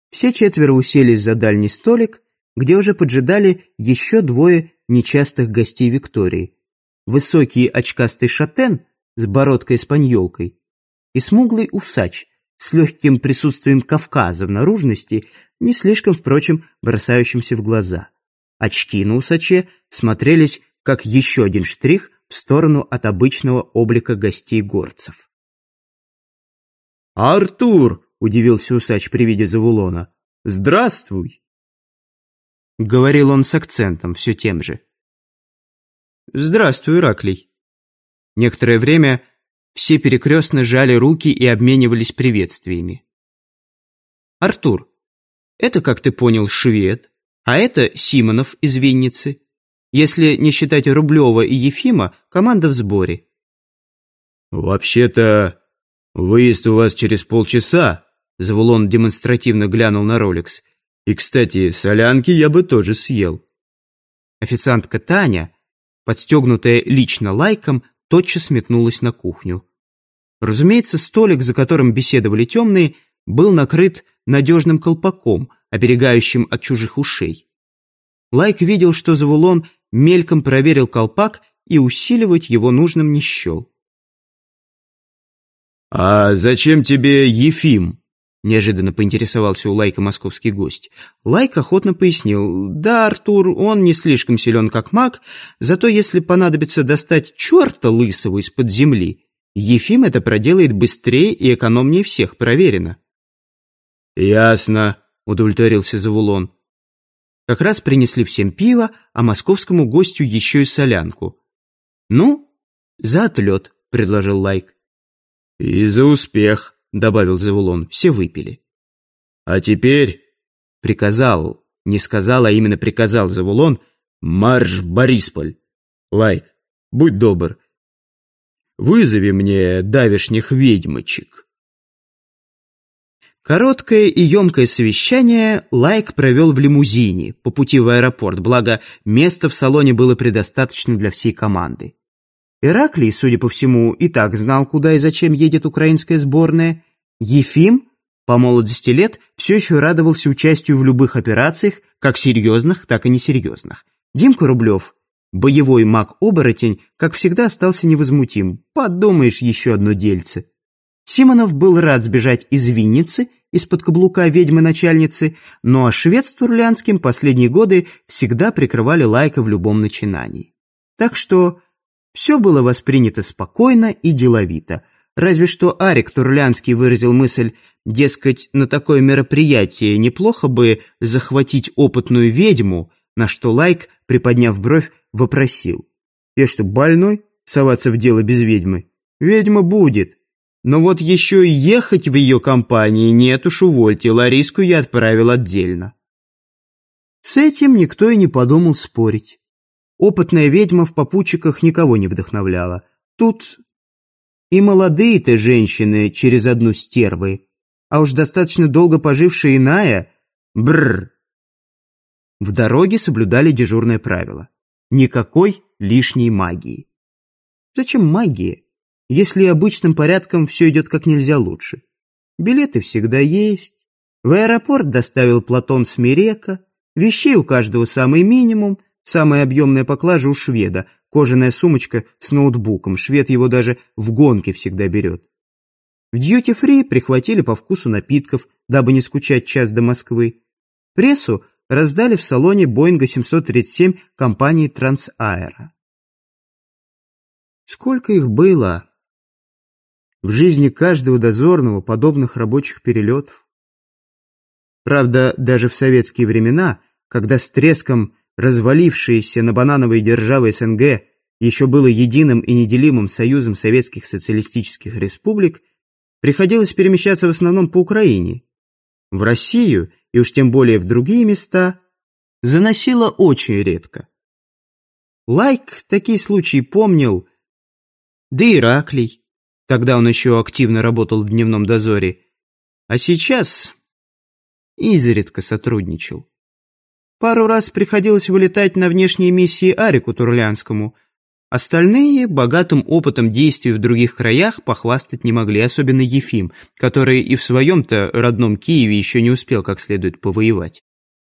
Все четверо уселись за дальний столик, где уже поджидали еще двое нечастых гостей Виктории. Высокий очкастый шатен с бородкой-эспаньолкой и смуглый усач с легким присутствием Кавказа в наружности, не слишком, впрочем, бросающимся в глаза. Очки на усаче смотрелись как еще один штрих в сторону от обычного облика гостей горцев. «Артур!» — удивился усач при виде Завулона. «Здравствуй!» — говорил он с акцентом, все тем же. «Здравствуй, Ираклий». Некоторое время все перекрестно жали руки и обменивались приветствиями. «Артур, это, как ты понял, швед, а это Симонов из Винницы. Если не считать Рублева и Ефима, команда в сборе». «Вообще-то, выезд у вас через полчаса», — Завулон демонстративно глянул на Ролекс. «И, кстати, солянки я бы тоже съел». Официантка Таня, подстегнутая лично Лайком, тотчас метнулась на кухню. Разумеется, столик, за которым беседовали темные, был накрыт надежным колпаком, оберегающим от чужих ушей. Лайк видел, что Завулон мельком проверил колпак и усиливать его нужным не счел. «А зачем тебе Ефим?» — неожиданно поинтересовался у Лайка московский гость. Лайк охотно пояснил: «Да, Артур, он не слишком силен как маг, зато если понадобится достать черта лысого из-под земли, Ефим это проделает быстрее и экономнее всех, проверено». «Ясно», — удовлетворился Завулон. Как раз принесли всем пиво, а московскому гостю еще и солянку. «Ну, за отлет», — предложил Лайк. «И за успех», — добавил Завулон. Все выпили. «А теперь», — приказал, не сказал, а именно приказал Завулон, «марш в Борисполь. Лайк, будь добр, вызови мне давешних ведьмочек». Короткое и емкое совещание Лайк провел в лимузине по пути в аэропорт, благо места в салоне было предостаточно для всей команды. Ираклий, судя по всему, и так знал, куда и зачем едет украинская сборная. Ефим, по молодости лет, все еще радовался участию в любых операциях, как серьезных, так и несерьезных. Димка Рублев, боевой маг-оборотень, как всегда остался невозмутим. Подумаешь, еще одно дельце. Симонов был рад сбежать из Винницы, из-под каблука ведьмы-начальницы, но а швед с Турлянским последние годы всегда прикрывали Лайка в любом начинании. Так что все было воспринято спокойно и деловито. Разве что Арик Турлянский выразил мысль, дескать, на такое мероприятие неплохо бы захватить опытную ведьму, на что Лайк, приподняв бровь, вопросил: «Я что, больной? Соваться в дело без ведьмы? Ведьма будет. Но вот еще и ехать в ее компании нет уж, увольте, Лариску я отправил отдельно». С этим никто и не подумал спорить. Опытная ведьма в попутчиках никого не вдохновляла. Тут и молодые-то женщины через одну стервы, а уж достаточно долго пожившая иная — бррр. В дороге соблюдали дежурное правило: никакой лишней магии. Зачем магия, если обычным порядком все идет как нельзя лучше? Билеты всегда есть, в аэропорт доставил Платон Смирека, вещей у каждого самый минимум, самая объемная поклажа у шведа, кожаная сумочка с ноутбуком, швед его даже в гонке всегда берет. В дьюти-фри прихватили по вкусу напитков, дабы не скучать час до Москвы. Прессу раздали в салоне Боинга 737 компании Трансаэро. Сколько их было в жизни каждого дозорного подобных рабочих перелетов. Правда, даже в советские времена, когда с треском развалившееся на банановой державы СНГ еще было единым и неделимым союзом советских социалистических республик, приходилось перемещаться в основном по Украине. В Россию, и уж тем более в другие места, заносило очень редко. Лайк такие случаи помнил, да и Ираклий, тогда он еще активно работал в дневном дозоре, а сейчас изредка сотрудничал. Пару раз приходилось вылетать на внешние миссии Арику Турлянскому, Остальные богатым опытом действий в других краях похвастать не могли, особенно Ефим, который и в своем-то родном Киеве еще не успел как следует повоевать.